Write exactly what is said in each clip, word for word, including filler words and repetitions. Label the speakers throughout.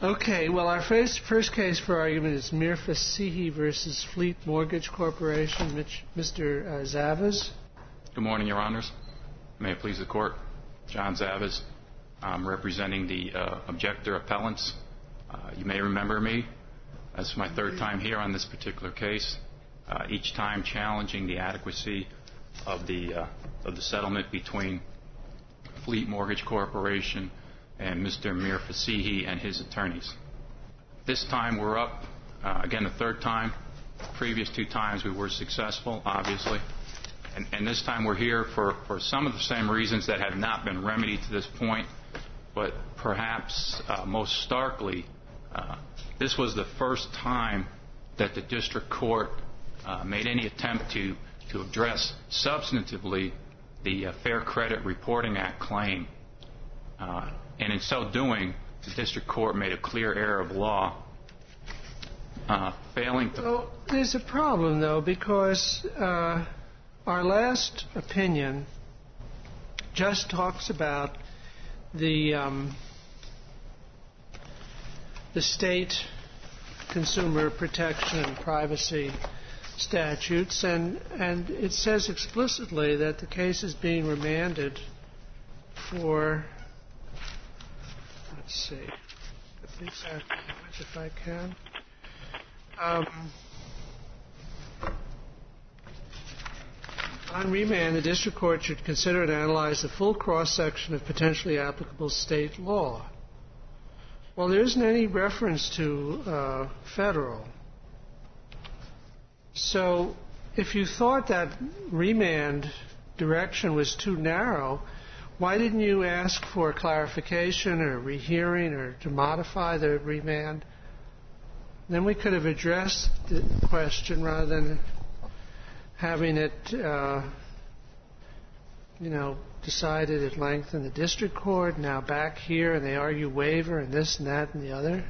Speaker 1: Okay, well, our first, first case for argument is Mir Fassihi versus Fleet Mortgage Corporation. Mitch, Mister Uh, Zavas.
Speaker 2: Good morning, Your Honors. May it please the Court. John Zavas. I'm representing the uh, objector appellants. Uh, you may remember me. That's my third time here on this particular case, uh, each time challenging the adequacy of the, uh, of the settlement between Fleet Mortgage Corporation and Mister Mir Fassihi and his attorneys. This time we're up, uh, again, the third time. Previous two times we were successful, obviously. And, and this time we're here for, for some of the same reasons that have not been remedied to this point, but perhaps uh, most starkly, uh, this was the first time that the district court uh, made any attempt to, to address substantively the uh, Fair Credit Reporting Act claim. Uh, and in so doing, the district court made a clear error of law, uh, failing to...
Speaker 1: Well, there's a problem, though, because uh, our last opinion just talks about the um, the state consumer protection and privacy statutes, and, and it says explicitly that the case is being remanded for... Let's see. Exactly if I can. Um, on remand, the district court should consider and analyze the full cross-section of potentially applicable state law. Well, there isn't any reference to uh, federal. So if you thought that remand direction was too narrow, why didn't you ask for clarification or rehearing or to modify the remand? Then we could have addressed the question rather than having it, uh, you know, decided at length in the district court, now back here, and they argue waiver and this and that and the other.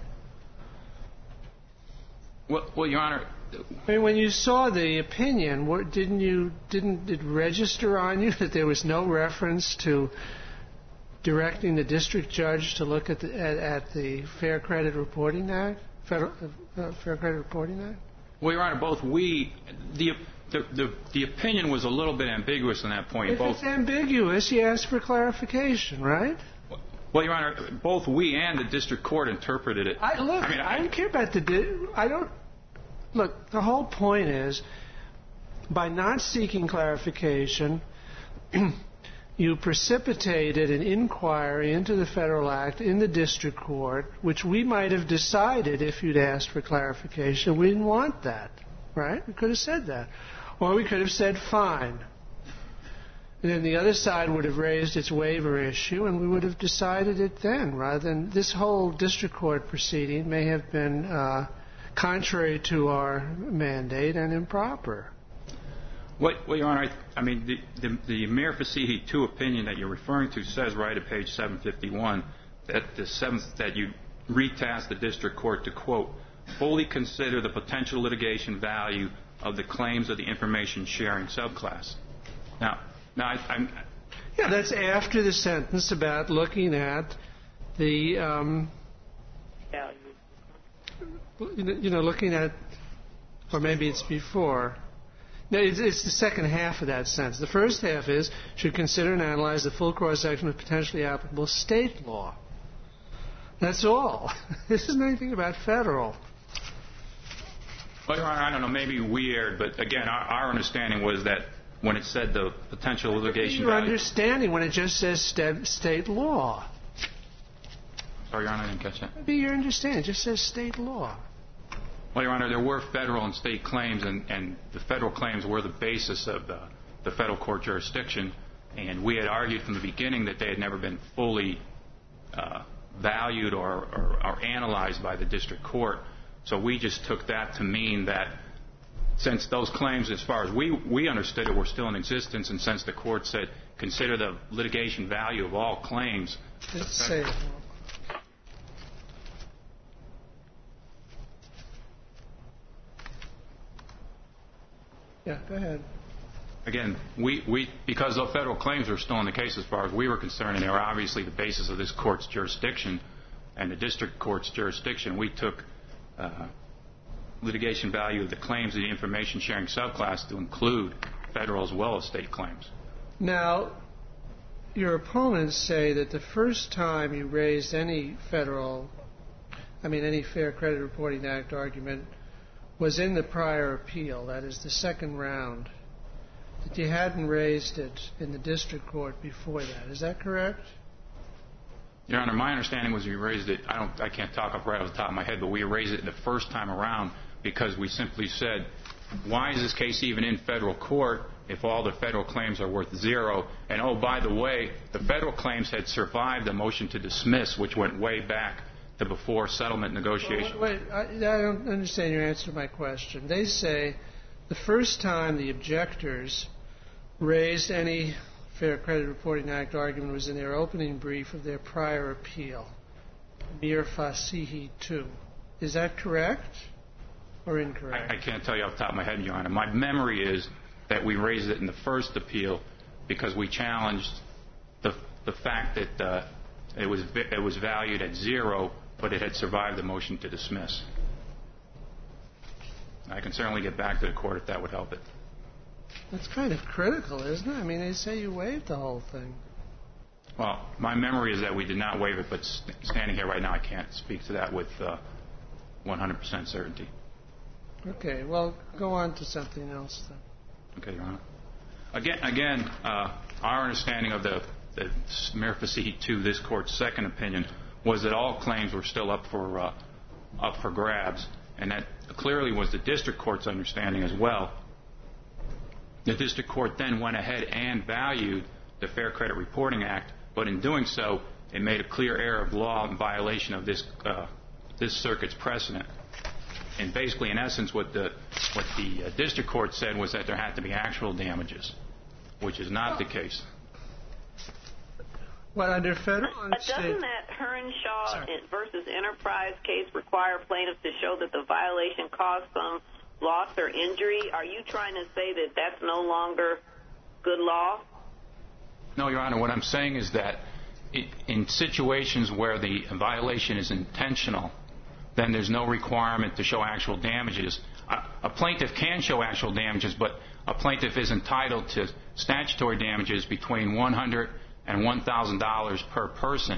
Speaker 2: Well, well Your Honor...
Speaker 1: I mean, when you saw the opinion, what, didn't you didn't it register on you that there was no reference to directing the district judge to look at the at, at the Fair Credit Reporting Act, Federal uh, Fair Credit Reporting Act?
Speaker 2: Well, Your Honor, both we the the the, the opinion was a little bit ambiguous on that point.
Speaker 1: If
Speaker 2: both,
Speaker 1: it's ambiguous, you ask for clarification, right?
Speaker 2: Well, Your Honor, both we and the district court interpreted it.
Speaker 1: I, look,
Speaker 2: I mean, I,
Speaker 1: I don't care about the. Di- I don't. Look, the whole point is, by not seeking clarification, you precipitated an inquiry into the Federal Act in the district court, which we might have decided if you'd asked for clarification. We didn't want that, right? We could have said that. Or we could have said, fine. And then the other side would have raised its waiver issue, and we would have decided it then, rather than this whole district court proceeding may have been... Uh, contrary to our mandate and improper.
Speaker 2: Well, well Your Honor, I, I mean, the, the, the Mir Fassihi two opinion that you're referring to says right at page seven fifty-one that the seventh that you retasked the district court to, quote, fully consider the potential litigation value of the claims of the information sharing subclass. Now, now I, I'm...
Speaker 1: Yeah, that's after the sentence about looking at the... Um, value. You know, looking at, or maybe it's before. No, it's, it's the second half of that sentence. The first half is, should consider and analyze the full cross-section of potentially applicable state law. That's all. This isn't anything about federal.
Speaker 2: Well, Your Honor, I don't know, maybe we erred, but again, our, our understanding was that when it said the potential litigation
Speaker 1: Your
Speaker 2: value...
Speaker 1: understanding when it just says st- state law.
Speaker 2: Sorry, Your Honor, I didn't catch that.
Speaker 1: Maybe your understanding. It just says state law.
Speaker 2: Well, Your Honor, there were federal and state claims, and, and the federal claims were the basis of the, the federal court jurisdiction, and we had argued from the beginning that they had never been fully uh, valued or, or, or analyzed by the district court. So we just took that to mean that since those claims, as far as we, we understood it, were still in existence, and since the court said consider the litigation value of all claims...
Speaker 1: Let's say... Yeah, go ahead.
Speaker 2: Again, we, we because the federal claims were still in the case as far as we were concerned, and they were obviously the basis of this court's jurisdiction, and the district court's jurisdiction, we took uh, litigation value of the claims of the information sharing subclass to include federal as well as state claims.
Speaker 1: Now, your opponents say that the first time you raised any federal, I mean any Fair Credit Reporting Act argument was in the prior appeal, that is the second round, that you hadn't raised it in the district court before that. Is that correct?
Speaker 2: Your Honor, my understanding was we raised it, I don't, I can't talk up right off the top of my head, but we raised it the first time around because we simply said, why is this case even in federal court if all the federal claims are worth zero? And oh, by the way, the federal claims had survived a motion to dismiss, which went way back to before settlement negotiation.
Speaker 1: Well, wait, I, I don't understand your answer to my question. They say the first time the objectors raised any Fair Credit Reporting Act argument was in their opening brief of their prior appeal, Mir Fasihi two. Is that correct or incorrect?
Speaker 2: I, I can't tell you off the top of my head, Your Honor. My memory is that we raised it in the first appeal because we challenged the the fact that uh, it was it was valued at zero, but it had survived the motion to dismiss. I can certainly get back to the court if that would help it.
Speaker 1: That's kind of critical, isn't it? I mean, they say you waived the whole thing.
Speaker 2: Well, my memory is that we did not waive it, but st- standing here right now, I can't speak to that with uh, one hundred percent certainty.
Speaker 1: Okay, well, go on to something else then.
Speaker 2: Okay, Your Honor. Again, again uh, our understanding of the, the Mir Fasihi two, this court's second opinion, was that all claims were still up for uh, up for grabs, and that clearly was the district court's understanding as well. The district court then went ahead and valued the Fair Credit Reporting Act, but in doing so, it made a clear error of law in violation of this uh, this circuit's precedent. And basically, in essence, what the what the uh, district court said was that there had to be actual damages, which is not the case.
Speaker 1: What, under federal?
Speaker 3: But doesn't that Hearnshaw versus Enterprise case require plaintiffs to show that the violation caused some loss or injury? Are you trying to say that that's no longer good law?
Speaker 2: No, Your Honor. What I'm saying is that it, in situations where the violation is intentional, then there's no requirement to show actual damages. A, a plaintiff can show actual damages, but a plaintiff is entitled to statutory damages between one hundred dollars and one thousand dollars per person.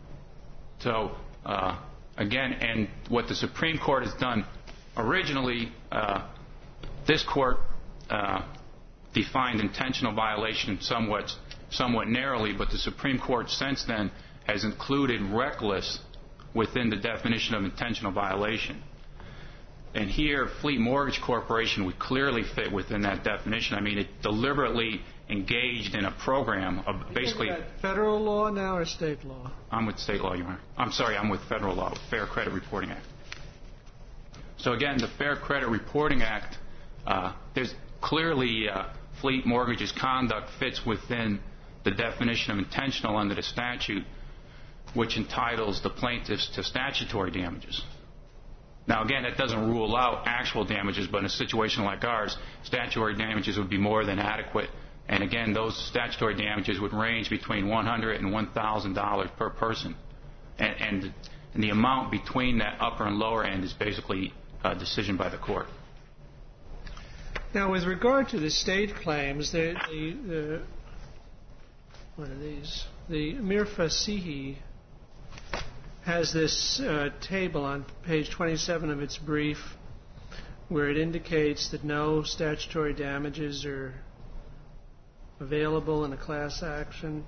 Speaker 2: So, uh, again, and what the Supreme Court has done originally, uh, this court uh, defined intentional violation somewhat, somewhat narrowly, but the Supreme Court since then has included reckless within the definition of intentional violation. And here, Fleet Mortgage Corporation would clearly fit within that definition. I mean, it deliberately engaged in a program of basically...
Speaker 1: Is that federal law now or state law?
Speaker 2: I'm with state law, Your Honor. I'm sorry, I'm with federal law, Fair Credit Reporting Act. So again, the Fair Credit Reporting Act, uh, there's clearly uh, Fleet Mortgage's conduct fits within the definition of intentional under the statute, which entitles the plaintiffs to statutory damages. Now, again, that doesn't rule out actual damages, but in a situation like ours, statutory damages would be more than adequate. And again, those statutory damages would range between one hundred dollars and one thousand dollars per person. And, and, and the amount between that upper and lower end is basically a decision by the court.
Speaker 1: Now, with regard to the state claims, the, the, the what are these? The Mir Fasihi has this uh, table on page twenty-seven of its brief where it indicates that no statutory damages are available in a class action,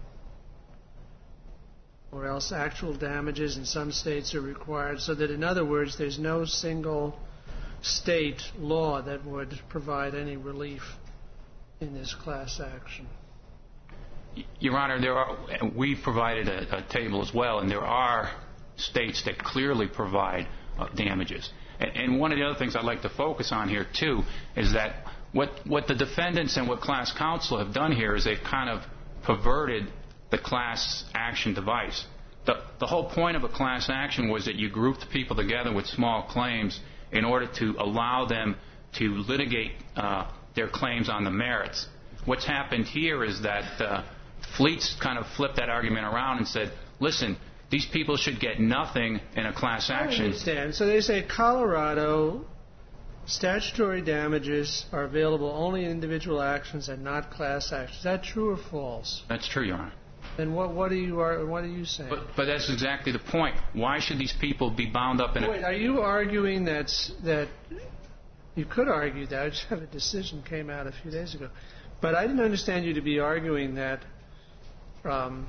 Speaker 1: or else actual damages in some states are required, so that, in other words, there's no single state law that would provide any relief in this class action.
Speaker 2: Your Honor, there are, we provided a, a table as well, and there are states that clearly provide uh, damages. And, and one of the other things I'd like to focus on here, too, is that what, what the defendants and what class counsel have done here is they've kind of perverted the class action device. The, the whole point of a class action was that you grouped people together with small claims in order to allow them to litigate uh, their claims on the merits. What's happened here is that uh, Fleet's kind of flipped that argument around and said, listen, these people should get nothing in a class action.
Speaker 1: I understand. So they say Colorado statutory damages are available only in individual actions and not class actions. Is that true or false?
Speaker 2: That's true, Your Honor.
Speaker 1: Then what, what are you are what are you saying?
Speaker 2: But, but that's exactly the point. Why should these people be bound up in
Speaker 1: Wait,
Speaker 2: a...
Speaker 1: are you arguing that's, that you could argue that? I just have a decision came out a few days ago. But I didn't understand you to be arguing that um,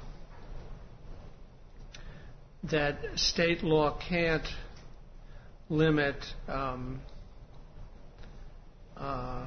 Speaker 1: that state law can't limit um, uh,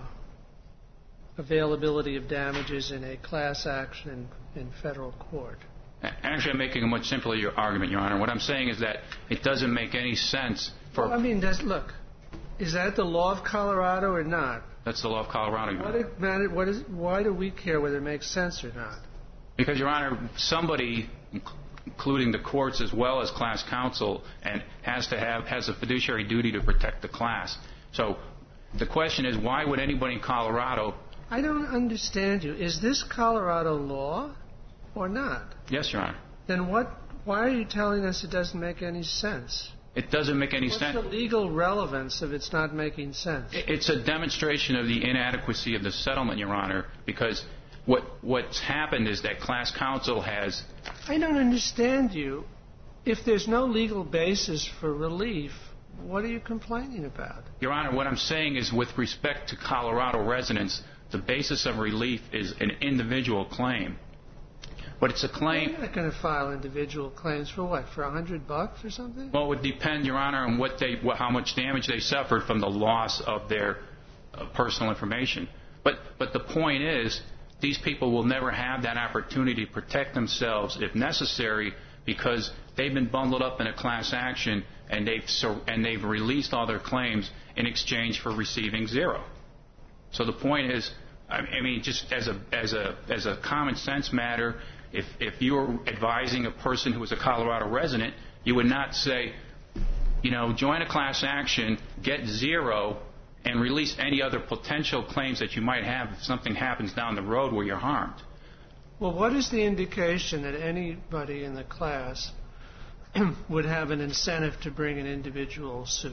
Speaker 1: availability of damages in a class action in, in federal court.
Speaker 2: Actually, I'm making a much simpler argument, Your Honor. What I'm saying is that it doesn't make any sense for...
Speaker 1: Well, I mean, does, look, is that the law of Colorado or not?
Speaker 2: That's the law of Colorado, Your
Speaker 1: What
Speaker 2: Honor.
Speaker 1: it matter, what is, why do we care whether it makes sense or not?
Speaker 2: Because, Your Honor, somebody, including the courts as well as class counsel, and has to have has a fiduciary duty to protect the class. So the question is, why would anybody in Colorado...
Speaker 1: I don't understand you. Is this Colorado law or not?
Speaker 2: Yes, Your Honor.
Speaker 1: Then what? Why are you telling us it doesn't make any sense?
Speaker 2: It doesn't make any
Speaker 1: What's
Speaker 2: sense.
Speaker 1: What's the legal relevance of it's not making sense?
Speaker 2: It's a demonstration of the inadequacy of the settlement, Your Honor, because what what's happened is that class counsel has...
Speaker 1: I don't understand you. If there's no legal basis for relief, what are you complaining about?
Speaker 2: Your Honor, what I'm saying is with respect to Colorado residents, the basis of relief is an individual claim. But it's a claim...
Speaker 1: You're not going to file individual claims for what? For a hundred bucks or something?
Speaker 2: Well, it would depend, Your Honor, on what they, what, how much damage they suffered from the loss of their uh, personal information. But, but the point is, these people will never have that opportunity to protect themselves if necessary, because they've been bundled up in a class action and they've so, and they've released all their claims in exchange for receiving zero. So the point is, I mean, just as a as a as a common sense matter, if if you were advising a person who was a Colorado resident, you would not say, you know, join a class action, get zero, and release any other potential claims that you might have if something happens down the road where you're harmed.
Speaker 1: Well, what is the indication that anybody in the class would have an incentive to bring an individual suit?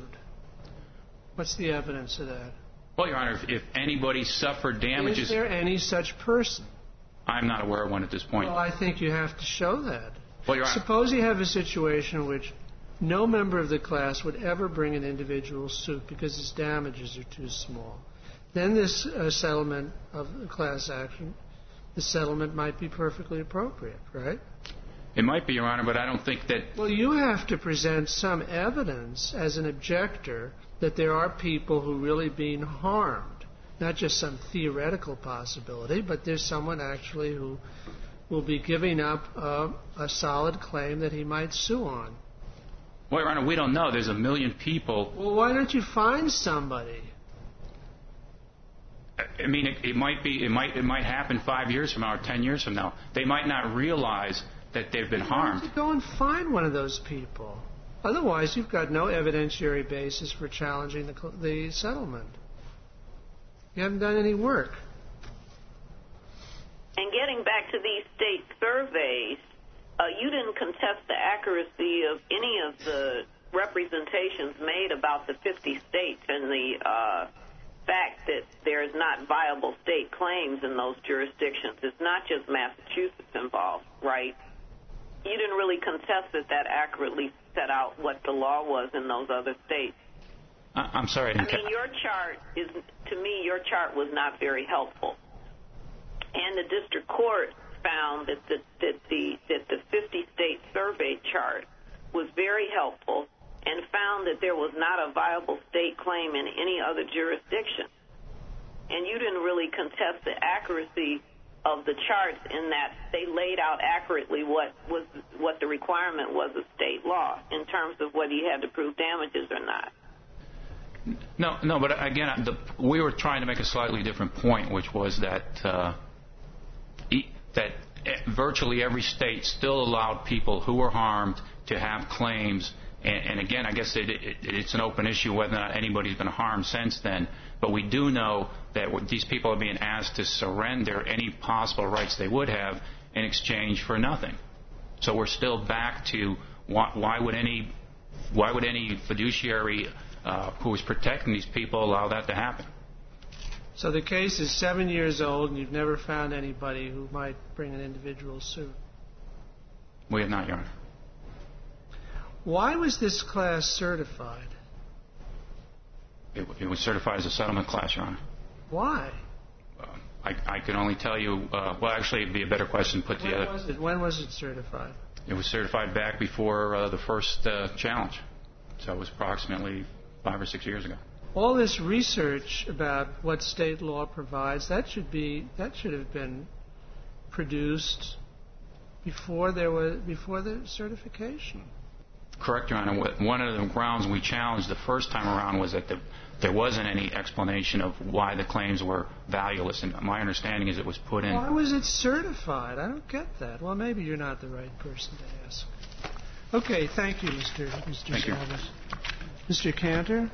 Speaker 1: What's the evidence of that?
Speaker 2: Well, Your Honor, if, if anybody suffered damages...
Speaker 1: Is there any such person?
Speaker 2: I'm not aware of one at this point.
Speaker 1: Well, I think you have to show that.
Speaker 2: Well, Your Honor...
Speaker 1: Suppose you have a situation in which no member of the class would ever bring an individual suit because his damages are too small. Then this uh, settlement of the class action, the settlement might be perfectly appropriate, right?
Speaker 2: It might be, Your Honor, but I don't think that...
Speaker 1: Well, you have to present some evidence as an objector that there are people who are really being harmed, not just some theoretical possibility, but there's someone actually who will be giving up uh, a solid claim that he might sue on.
Speaker 2: Well, Your Honor, we don't know. There's a million people.
Speaker 1: Well, why don't you find somebody?
Speaker 2: I mean, it, it might be, it might, it might happen five years from now or ten years from now. They might not realize that they've been harmed.
Speaker 1: Why don't you go and find one of those people? Otherwise, you've got no evidentiary basis for challenging the, the settlement. You haven't done any work.
Speaker 3: And getting back to these state surveys, uh, you didn't contest the accuracy of any of the representations made about the fifty states and the uh, fact that there's not viable state claims in those jurisdictions. It's not just Massachusetts involved, right? You didn't really contest that that accurately set out what the law was in those other states.
Speaker 2: I, I'm sorry. I,
Speaker 3: I mean, your chart is, to me, your chart was not very helpful. And the district court found that the, that the, that the fifty state survey chart was very helpful and found that there was not a viable state claim in any other jurisdiction. And you didn't really contest the accuracy of the charts in that they laid out accurately what was what the requirement was of state law in terms of whether you had to prove damages or not.
Speaker 2: No, no, but again, the, we were trying to make a slightly different point, which was that uh, e- that virtually every state still allowed people who were harmed to have claims. And, and again, I guess it, it, it's an open issue whether or not anybody's been harmed since then. But we do know that these people are being asked to surrender any possible rights they would have in exchange for nothing. So we're still back to Why, why would any why would any fiduciary uh, who was protecting these people allow that to happen?
Speaker 1: So the case is seven years old, and you've never found anybody who might bring an individual suit?
Speaker 2: We have not, Your Honor.
Speaker 1: Why was this class certified?
Speaker 2: It, it was certified as a settlement class, Your Honor.
Speaker 1: Why?
Speaker 2: Uh, I, I can only tell you, uh, well, actually, it would be a better question put
Speaker 1: when
Speaker 2: together.
Speaker 1: Was it, when was it certified?
Speaker 2: It was certified back before uh, the first uh, challenge. So it was approximately five or six years ago.
Speaker 1: All this research about what state law provides, that should be that should have been produced before there was before the certification.
Speaker 2: Correct, Your Honor. One of the grounds we challenged the first time around was that the, there wasn't any explanation of why the claims were valueless. And my understanding is it was put in.
Speaker 1: Why was it certified? I don't get that. Well, maybe you're not the right person to ask. Okay, thank you, Mister Mister
Speaker 2: Thank you.
Speaker 1: Savas. Mister Cantor.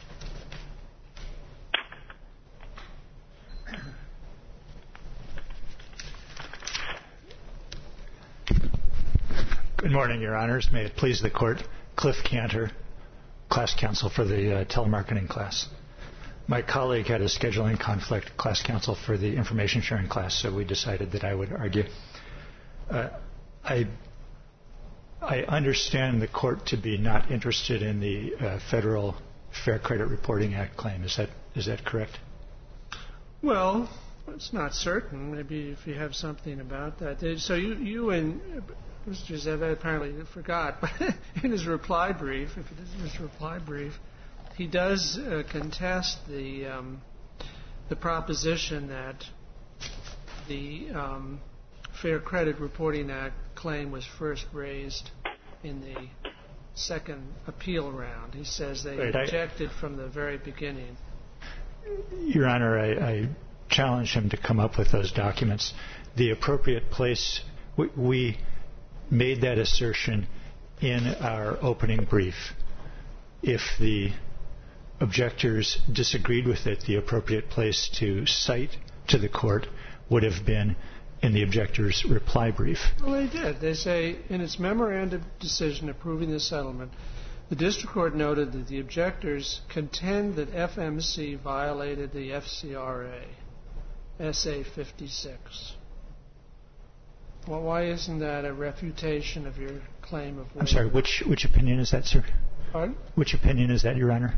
Speaker 4: Good morning, Your Honors. May it please the Court. Cliff Cantor, class counsel for the uh, telemarketing class. My colleague had a scheduling conflict, class counsel for the information sharing class, so we decided that I would argue. Uh, I I understand the Court to be not interested in the uh, Federal Fair Credit Reporting Act claim. Is that is that correct?
Speaker 1: Well, it's not certain. Maybe if you have something about that. So you you and Mister Zeva apparently forgot, but in his reply brief, if it is his reply brief, he does uh, contest the um, the proposition that the um, Fair Credit Reporting Act claim was first raised in the second appeal round. He says they
Speaker 4: Right,
Speaker 1: objected
Speaker 4: I,
Speaker 1: from the very beginning.
Speaker 4: Your Honor, I, I challenge him to come up with those documents. The appropriate place, we, we made that assertion in our opening brief. If the objectors disagreed with it, the appropriate place to cite to the Court would have been in the objector's reply brief.
Speaker 1: Well, they did. They say, in its memorandum decision approving the settlement, the district court noted that the objectors contend that F M C violated the F C R A, S A fifty-six. Well, why isn't that a refutation of your claim of waiver?
Speaker 4: I'm sorry, which which opinion is that, sir?
Speaker 1: Pardon?
Speaker 4: Which opinion is that, Your Honor?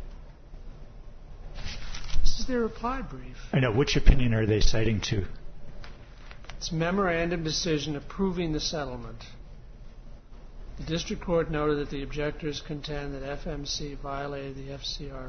Speaker 1: This is their reply brief.
Speaker 4: I know. Which opinion are they citing to?
Speaker 1: It's memorandum decision approving the settlement. The district court noted that the objectors contend that F M C violated the F C R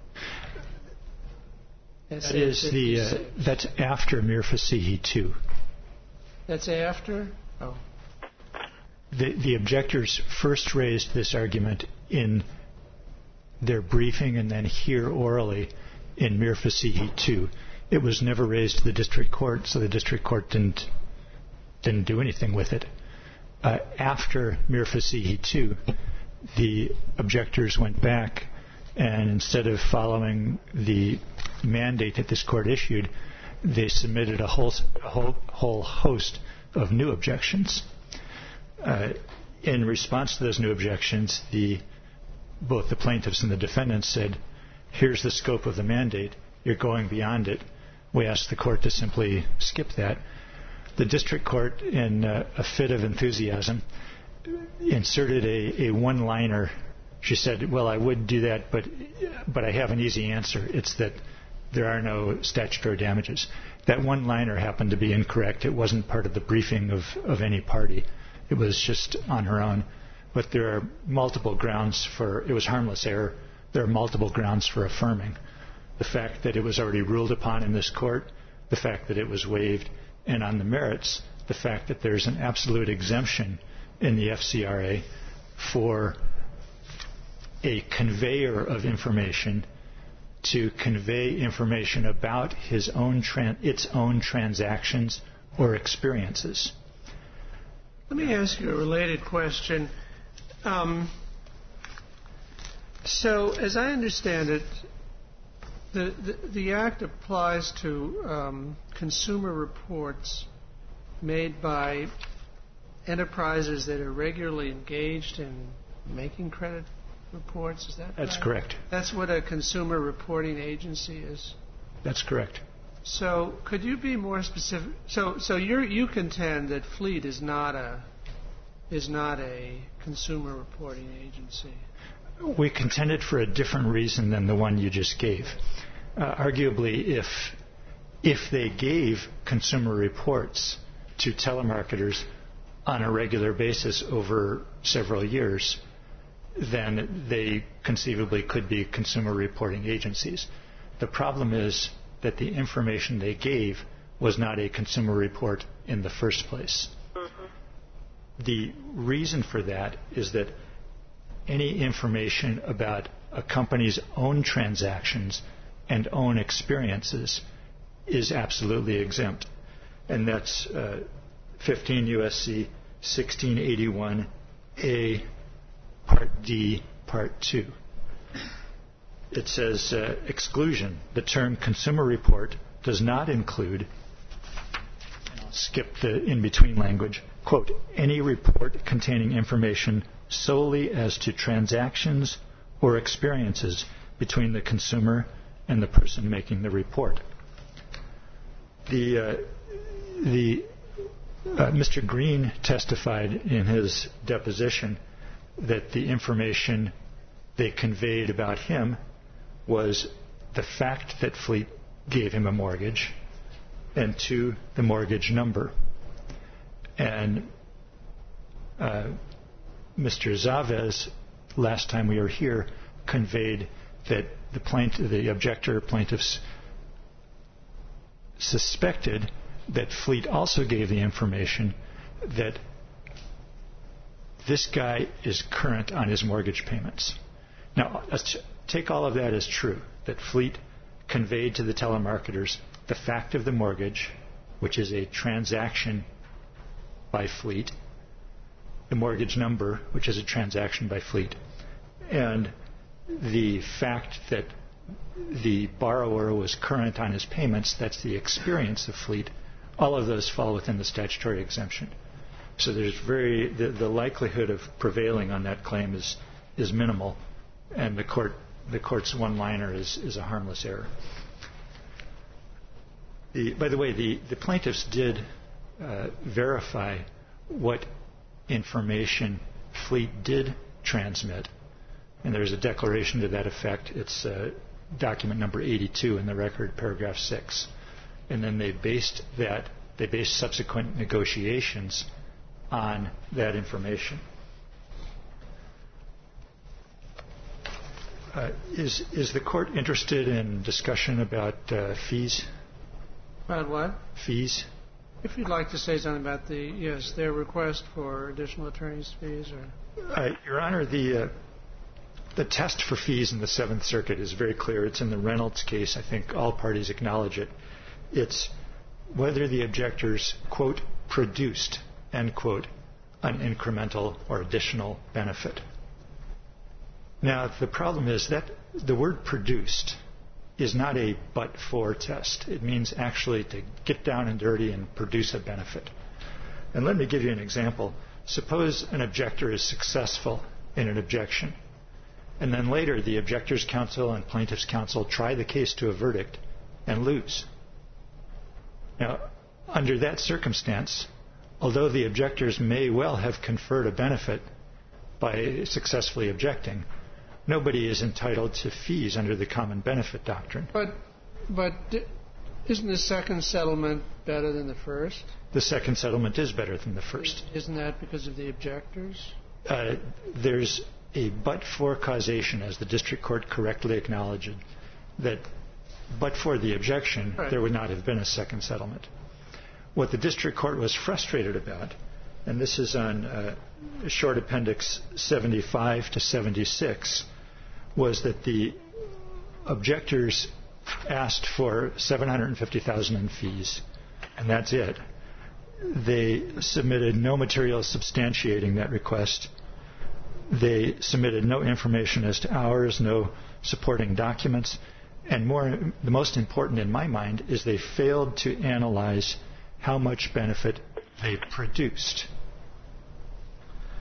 Speaker 1: A.
Speaker 4: That is the uh, that's after Mir Fasihi two.
Speaker 1: That's after? Oh.
Speaker 4: The, the objectors first raised this argument in their briefing and then here orally in Mir Fasihi two. It was never raised to the district court, so the district court didn't didn't do anything with it. Uh, after Mir Fasihi two, the objectors went back and instead of following the mandate that this court issued, they submitted a whole, a whole, whole host of new objections. Uh, in response to those new objections, the, both the plaintiffs and the defendants said, here's the scope of the mandate. You're going beyond it. We asked the court to simply skip that. The district court, in uh, a fit of enthusiasm, inserted a, a one-liner. She said, well, I would do that, but but I have an easy answer. It's that there are no statutory damages. That one-liner happened to be incorrect. It wasn't part of the briefing of, of any party. It was just on her own. But there are multiple grounds for, it was harmless error. There are multiple grounds for affirming. The fact that it was already ruled upon in this court, the fact that it was waived, and on the merits, the fact that there's an absolute exemption in the F C R A for a conveyor of information to convey information about his own tran- its own transactions or experiences.
Speaker 1: Let me ask you a related question. Um, so, as I understand it, the, the, the Act applies to um, consumer reports made by enterprises that are regularly engaged in making credit reports. Is that
Speaker 4: That's
Speaker 1: right?
Speaker 4: correct.
Speaker 1: That's what a consumer reporting agency is?
Speaker 4: That's correct.
Speaker 1: So could you be more specific? So so you you contend that Fleet is not a is not a consumer reporting agency?
Speaker 4: We contended for a different reason than the one you just gave. Uh, arguably, if if they gave consumer reports to telemarketers on a regular basis over several years, then they conceivably could be consumer reporting agencies. The problem is that the information they gave was not a consumer report in the first place. Mm-hmm. The reason for that is that any information about a company's own transactions and own experiences is absolutely exempt. And that's uh, fifteen U S C sixteen eighty-one A Part D, Part two. It says, uh, exclusion. The term consumer report does not include, and I'll skip the in-between language, quote, any report containing information solely as to transactions or experiences between the consumer and the person making the report. The, uh, the uh, Mister Green testified in his deposition that the information they conveyed about him was the fact that Fleet gave him a mortgage, and two, the mortgage number. And uh, Mister Zavez, last time we were here, conveyed that the plaintiff, the objector plaintiffs suspected that Fleet also gave the information that this guy is current on his mortgage payments. Now, let's take all of that as true, that Fleet conveyed to the telemarketers the fact of the mortgage, which is a transaction by Fleet, the mortgage number, which is a transaction by Fleet, and the fact that the borrower was current on his payments, that's the experience of Fleet. All of those fall within the statutory exemption. So there's very the, the likelihood of prevailing on that claim is is minimal, and the court the court's one-liner is, is a harmless error. The, by the way, the, the plaintiffs did uh, verify what information Fleet did transmit, and there's a declaration to that effect. It's uh, document number eighty-two in the record, paragraph six, and then they based that they based subsequent negotiations on that information. Uh, is is the court interested in discussion about uh, fees?
Speaker 1: About what?
Speaker 4: Fees.
Speaker 1: If you'd like to say something about the yes, their request for additional attorney's fees, or
Speaker 4: uh, Your Honor, the uh, the test for fees in the Seventh Circuit is very clear. It's in the Reynolds case. I think all parties acknowledge it. It's whether the objectors, quote, produced, end quote, an incremental or additional benefit. Now, the problem is that the word produced is not a but-for test. It means actually to get down and dirty and produce a benefit. And let me give you an example. Suppose an objector is successful in an objection, and then later the objector's counsel and plaintiff's counsel try the case to a verdict and lose. Now, under that circumstance, although the objectors may well have conferred a benefit by successfully objecting, nobody is entitled to fees under the common benefit doctrine.
Speaker 1: But, but isn't the second settlement better than the first?
Speaker 4: The second settlement is better than the first.
Speaker 1: Isn't that because of the objectors?
Speaker 4: Uh, there's a but-for causation, as the district court correctly acknowledged, that but for the objection, right, there would not have been a second settlement. What the district court was frustrated about, and this is on uh, short appendix seventy-five to seventy-six, was that the objectors asked for seven hundred fifty thousand dollars in fees, and that's it. They submitted no material substantiating that request. They submitted no information as to hours, no supporting documents, and more, the most important in my mind is they failed to analyze how much benefit they produced.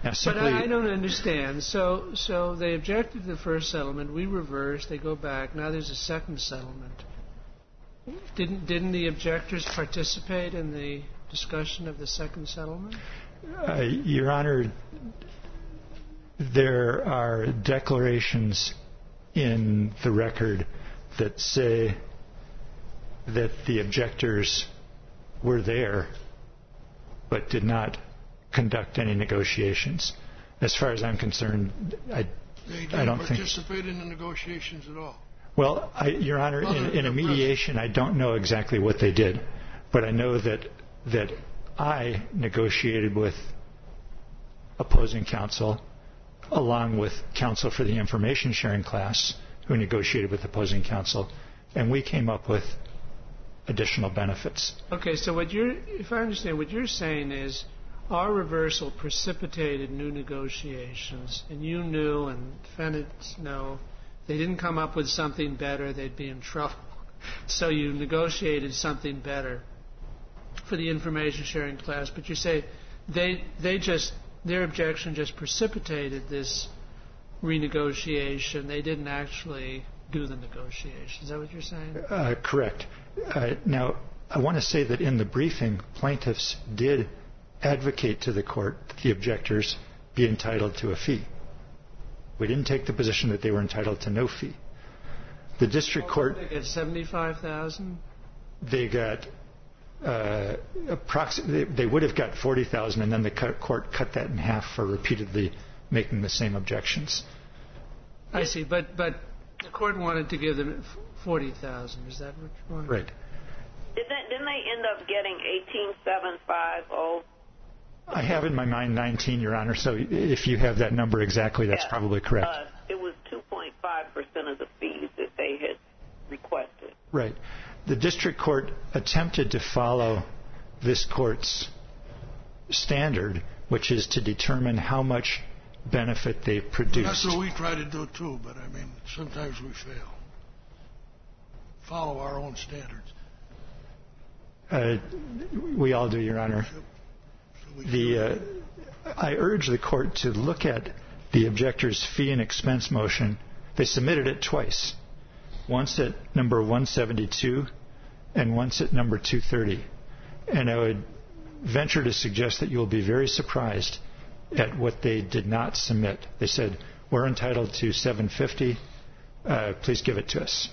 Speaker 4: Now, simply,
Speaker 1: but I, I don't understand. So, so they objected to the first settlement. We reversed. They go back. Now there's a second settlement. Didn't didn't the objectors participate in the discussion of the second settlement?
Speaker 4: Uh, Your Honor, there are declarations in the record that say that the objectors were there but did not conduct any negotiations. As far as I'm concerned, I,
Speaker 5: they didn't
Speaker 4: I don't think...
Speaker 5: participate in the negotiations at all.
Speaker 4: Well, I, Your Honor, in, in a mediation, I don't know exactly what they did, but I know that that I negotiated with opposing counsel, along with counsel for the information sharing class, who negotiated with opposing counsel, and we came up with additional benefits.
Speaker 1: Okay, so what you're, if I understand, what you're saying is our reversal precipitated new negotiations, and you knew, and defendants know, they didn't come up with something better, they'd be in trouble. So you negotiated something better for the information sharing class, but you say they they just, their objection just precipitated this renegotiation. They didn't actually do the negotiation. Is that what you're saying?
Speaker 4: Uh, correct. Uh, now, I want to say that in the briefing, plaintiffs did advocate to the court that the objectors be entitled to a fee. We didn't take the position that they were entitled to no fee. The district
Speaker 1: well,
Speaker 4: court...
Speaker 1: They get seventy-five thousand dollars?
Speaker 4: They got... Uh, approximately, they would have got forty thousand dollars, and then the court cut that in half for repeatedly making the same objections.
Speaker 1: I see, but but the court wanted to give them forty thousand dollars. Is that what you wanted?
Speaker 4: Right.
Speaker 3: Did they, didn't they end up getting eighteen thousand seven hundred fifty?
Speaker 4: I have in my mind nineteen, Your Honor, so if you have that number exactly, that's
Speaker 3: yes.
Speaker 4: probably correct.
Speaker 3: Uh, it was two point five percent of the fees that they had requested.
Speaker 4: Right. The district court attempted to follow this court's standard, which is to determine how much benefit they produced.
Speaker 5: That's what we try to do too, but I mean, sometimes we fail. Follow our own standards.
Speaker 4: Uh, we all do, Your Honor. The, uh, I urge the court to look at the objector's fee and expense motion. They submitted it twice, once at number one seventy-two and once at number two thirty. And I would venture to suggest that you'll be very surprised at what they did not submit. They said, we're entitled to seven hundred fifty dollars, uh, please give it to us.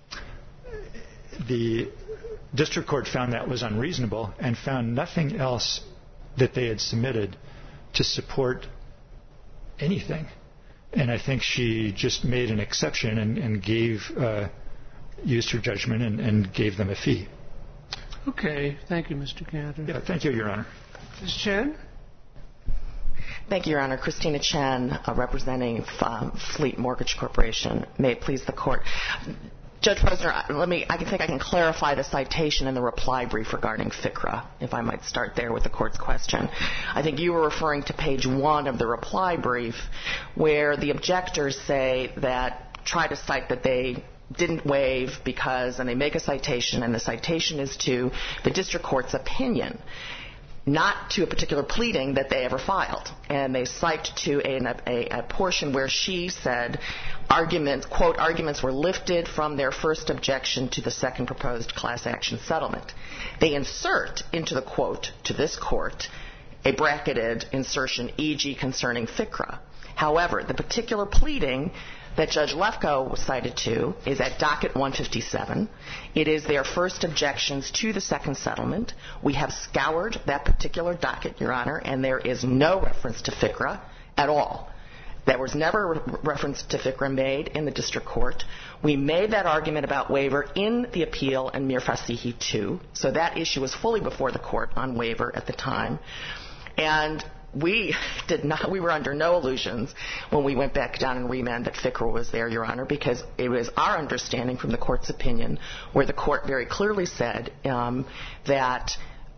Speaker 4: The district court found that was unreasonable and found nothing else that they had submitted to support anything. And I think she just made an exception and, and gave, uh, used her judgment and, and gave them a fee.
Speaker 1: Okay. Thank you, Mister Cantor.
Speaker 4: Yeah, thank you, Your Honor.
Speaker 1: Miz Chen?
Speaker 6: Thank you, Your Honor. Christina Chen, uh, representing um, Fleet Mortgage Corporation. May it please the Court. Judge Posner, let me, I think I can clarify the citation in the reply brief regarding FICRA, if I might start there with the Court's question. I think you were referring to page one of the reply brief where the objectors say that, try to cite that they didn't waive because, and they make a citation, and the citation is to the district court's opinion, not to a particular pleading that they ever filed. And they cite to a, a, a portion where she said, arguments, quote, arguments were lifted from their first objection to the second proposed class action settlement. They insert into the quote to this court a bracketed insertion, for example concerning FICRA. However, the particular pleading that Judge Lefkoe was cited to is at docket one fifty-seven. It is their first objections to the second settlement. We have scoured that particular docket, Your Honor, and there is no reference to FICRA at all. There was never a reference to FICRA made in the district court. We made that argument about waiver in the appeal in Mir Fasihi two, so that issue was fully before the court on waiver at the time. And we did not, we were under no illusions when we went back down and remand that FICRA was there, Your Honor, because it was our understanding from the court's opinion where the court very clearly said um, that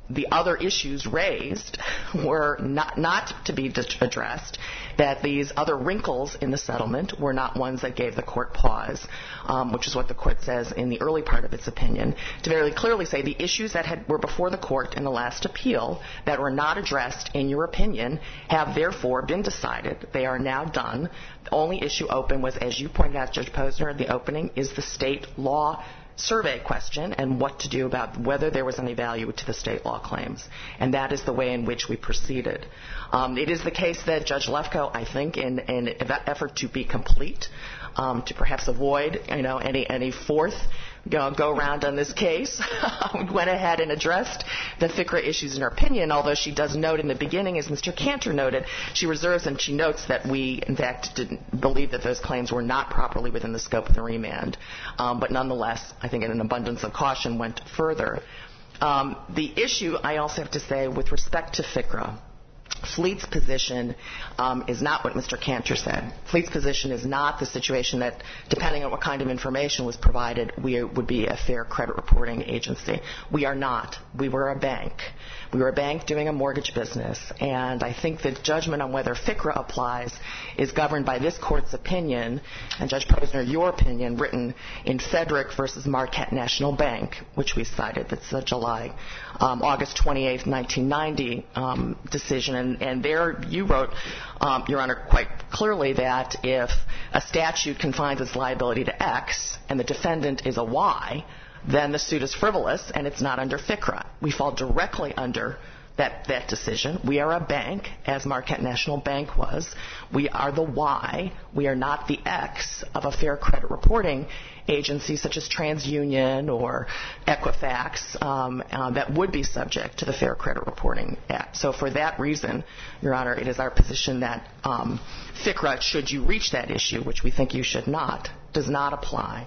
Speaker 6: the other issues raised were not, not to be addressed, that these other wrinkles in the settlement were not ones that gave the court pause, um, which is what the court says in the early part of its opinion, to very clearly say the issues that had, were before the court in the last appeal that were not addressed in your opinion have therefore been decided. They are now done. The only issue open was, as you pointed out, Judge Posner, in the opening, is the state law survey question and what to do about whether there was any value to the state law claims. And that is the way in which we proceeded. Um, it is the case that Judge Lefkoe, I think, in an effort to be complete, um, to perhaps avoid, you know, any any fourth go, go around on this case, went ahead and addressed the FICRA issues in her opinion, although she does note in the beginning, as Mister Cantor noted, she reserves and she notes that we, in fact, didn't believe that those claims were not properly within the scope of the remand. Um, but nonetheless, I think in an abundance of caution, went further. Um, the issue, I also have to say, with respect to FICRA, Fleet's position um, is not what Mister Cantor said. Fleet's position is not the situation that, depending on what kind of information was provided, we would be a fair credit reporting agency. We are not. We were a bank. We were a bank doing a mortgage business, and I think the judgment on whether FICRA applies is governed by this court's opinion, and Judge Posner, your opinion, written in Frederick versus Marquette National Bank, which we cited. That's a July, um, August twenty-eighth, nineteen ninety um, decision, and, and there you wrote, um, Your Honor, quite clearly that if a statute confines its liability to X and the defendant is a Y, then the suit is frivolous and it's not under FICRA. We fall directly under that, that decision. We are a bank, as Marquette National Bank was. We are the Y. We are not the X of a fair credit reporting agency such as TransUnion or Equifax um, uh, that would be subject to the Fair Credit Reporting Act. So for that reason, Your Honor, it is our position that um, FICRA, should you reach that issue, which we think you should not, does not apply.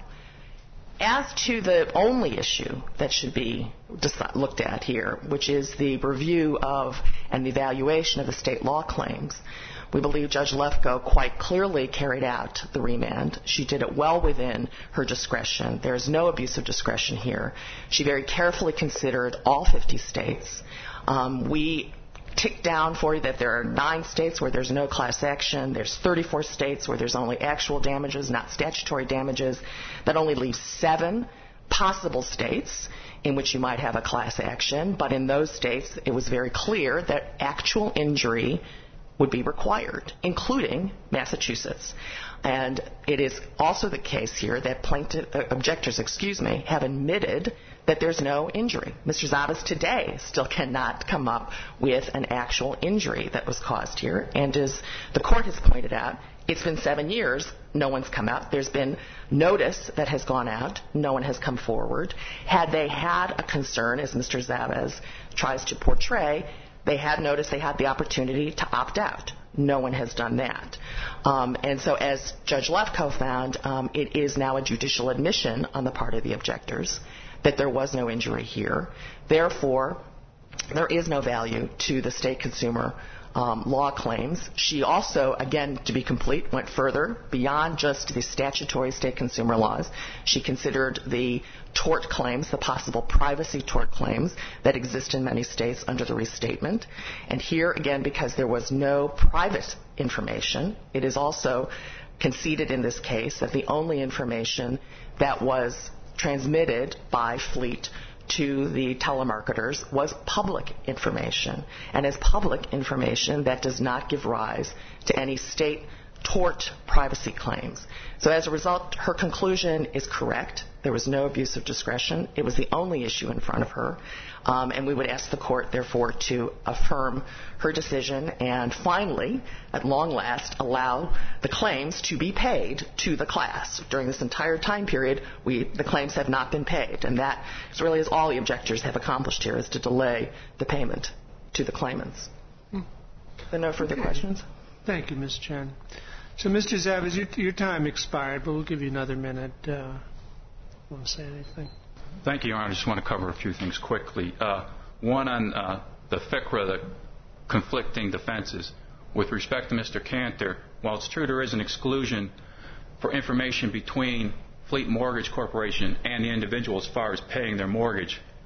Speaker 6: As to the only issue that should be looked at here, which is the review of and the evaluation of the state law claims, we believe Judge Lefkoe quite clearly carried out the remand. She did it well within her discretion. There is no abuse of discretion here. She very carefully considered all fifty states. Um, we tick down for you that there are nine states where there's no class action. There's thirty-four states where there's only actual damages, not statutory damages. That only leaves seven possible states in which you might have a class action. But in those states, it was very clear that actual injury would be required, including Massachusetts. And it is also the case here that plaintiff, uh, objectors, excuse me, have admitted that there's no injury. Mister Zabas today still cannot come up with an actual injury that was caused here. And as the court has pointed out, it's been seven years. No one's come out. There's been notice that has gone out. No one has come forward. Had they had a concern, as Mister Zabas tries to portray, they had noticed they had the opportunity to opt out. No one has done that. Um, and so as Judge Lefkoe found, um, it is now a judicial admission on the part of the objectors that there was no injury here. Therefore, there is no value to the state consumer um, law claims. She also, again, to be complete, went further beyond just the statutory state consumer laws. She considered the tort claims, the possible privacy tort claims that exist in many states under the restatement. And here, again, because there was no private information, it is also conceded in this case that the only information that was transmitted by Fleet to the telemarketers was public information. And as public information, that does not give rise to any state tort privacy claims. So as a result, her conclusion is correct. There was no abuse of discretion. It was the only issue in front of her. Um, and we would ask the court, therefore, to affirm her decision and finally, at long last, allow the claims to be paid to the class. During this entire time period, we, the claims have not been paid. And that is really is all the objectors have accomplished here, is to delay the payment to the claimants. Hmm. Are there no further okay. questions?
Speaker 1: Thank you, Miz Chen. So, Mister Zabas, your, your time expired, but we'll give you another minute. Uh, want to say anything?
Speaker 2: Thank you, Your Honor. I just want to cover a few things quickly. Uh, one on uh, the FICRA, the conflicting defenses. With respect to Mister Cantor, while it's true there is an exclusion for information between Fleet Mortgage Corporation and the individual as far as paying their mortgage,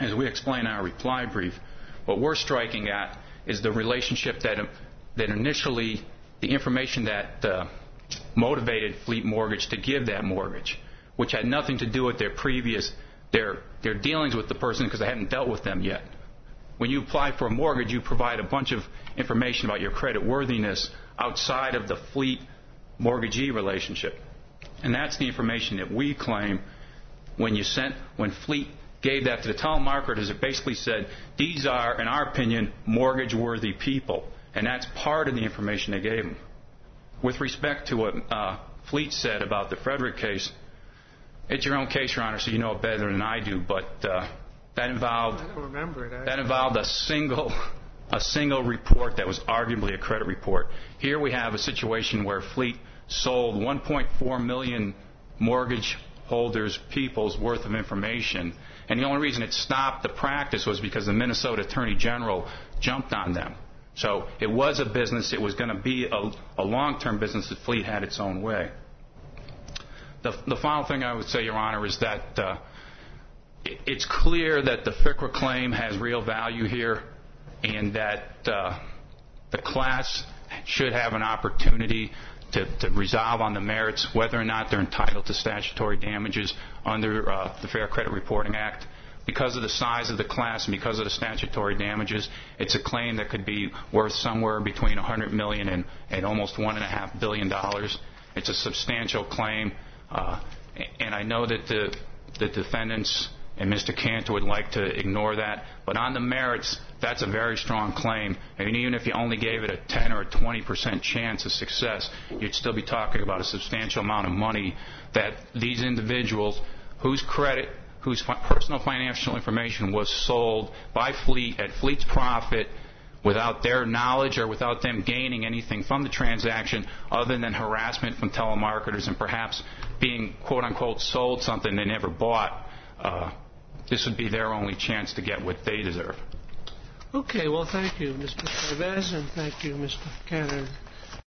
Speaker 2: as we explain in our reply brief, what we're striking at is the relationship that that initially, the information that uh, motivated Fleet Mortgage to give that mortgage, which had nothing to do with their previous, their, their dealings with the person because they hadn't dealt with them yet. When you apply for a mortgage, you provide a bunch of information about your credit worthiness outside of the Fleet mortgagee relationship. And that's the information that we claim when you sent, when Fleet gave that to the telemarketers, it basically said, these are, in our opinion, mortgage-worthy people. And that's part of the information they gave them. With respect to what uh, Fleet said about the Frederick case, it's your own case, Your Honor, so you know it better than I do, but uh, that involved
Speaker 1: I don't remember it.
Speaker 2: that involved a single a single report that was arguably a credit report. Here we have a situation where Fleet sold one point four million mortgage holders' people's worth of information, and the only reason it stopped the practice was because the Minnesota Attorney General jumped on them. So it was a business. It was going to be a, a long-term business that Fleet had its own way. The, the final thing I would say, Your Honor, is that uh, it, it's clear that the F I C R A claim has real value here, and that uh, the class should have an opportunity to, to resolve on the merits whether or not they're entitled to statutory damages under uh, the Fair Credit Reporting Act. Because of the size of the class and because of the statutory damages, it's a claim that could be worth somewhere between one hundred million dollars and, and almost one point five billion dollars. It's a substantial claim, uh, and I know that the, the defendants and Mister Cantor would like to ignore that, but on the merits, that's a very strong claim. And even if you only gave it a ten or a twenty percent chance of success, you'd still be talking about a substantial amount of money that these individuals whose credit, whose personal financial information was sold by Fleet at Fleet's profit without their knowledge or without them gaining anything from the transaction other than harassment from telemarketers and perhaps being, quote-unquote, sold something they never bought. Uh, this would be their only chance to get what they deserve.
Speaker 1: Okay, well, thank you, Mister Chavez, and thank you, Mister Cantor.